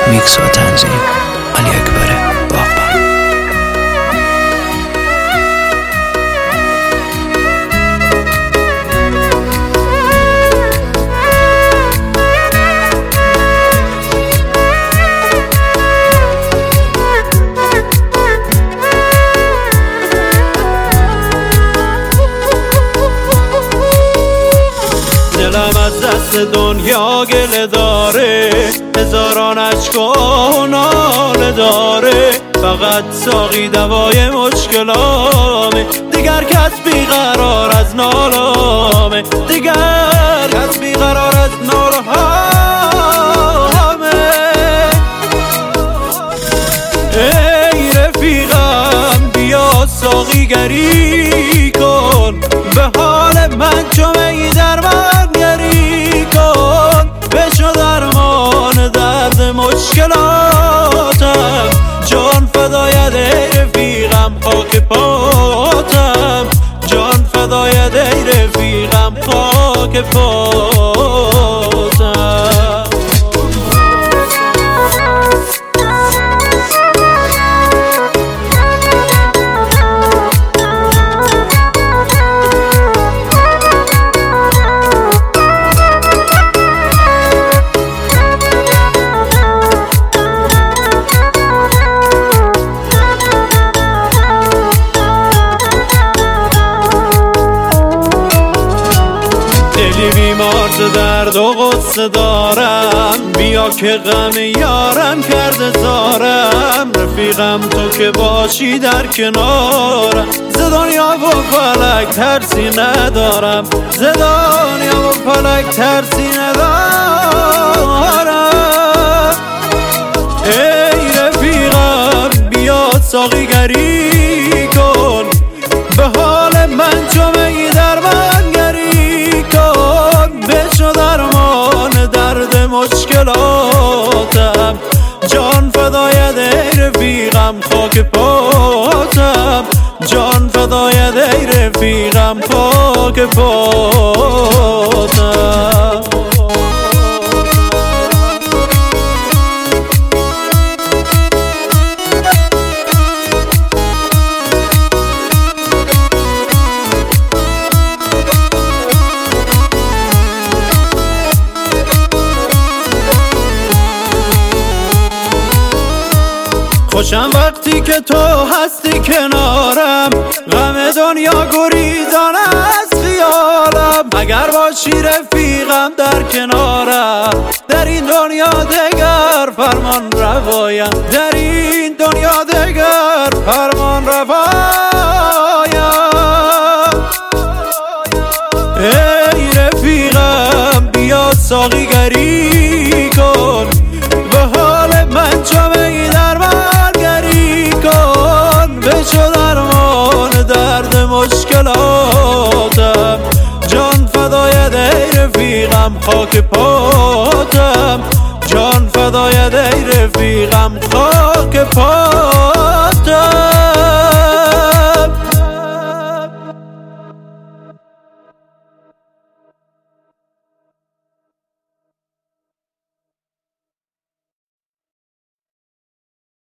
میکس و تنظیم علی اکبر باغبان. دلم از دست دنیا گله داره، هزاران اشکا و ناله داره. فقط ساقی دوای مشکلامه، دیگر کس بیقرار از نالامه، دیگر کس بیقرار از نالامه. ای رفیقم بیا ساقی گری کن، به حال من چو می در من گری کن. بشو درمان درد مشکلاتم، جان فدایت ای رفیقم خاک پاتم، جان فدایت ای رفیقم خاک پاتم. دلی بیمار ز درد و غصه دارم، بیا که غم یارم کرده زارم. رفیقم تو که باشی در کنارم، ز دنیا و فلک ترسی ندارم، ز دنیا و فلک ترسی ندارم. ای رفیقم بیا ساقی گری کن، به حال من چو می در من گری کن. بشو درمان درد مشکلاتم، جان فدایت ای رفیقم خاک پاتم، جان فدایت ای رفیقم خاک پاتم. خوشم وقتی که تو هستی کنارم، غم دنیا گریزان از خیالم. اگر باشی رفیقم در کنارم، در این دنیا دگر فرمان روایم، در این دنیا دگر فرمان روایم. ای رفیقم بیا ساقی گری کن، به حال من چو می در من گری کن. بشو درمان درد مشکلاتم، جان فدایت ای رفیقم خاک پاتم، جان فدایت ای رفیقم خاک پاتم.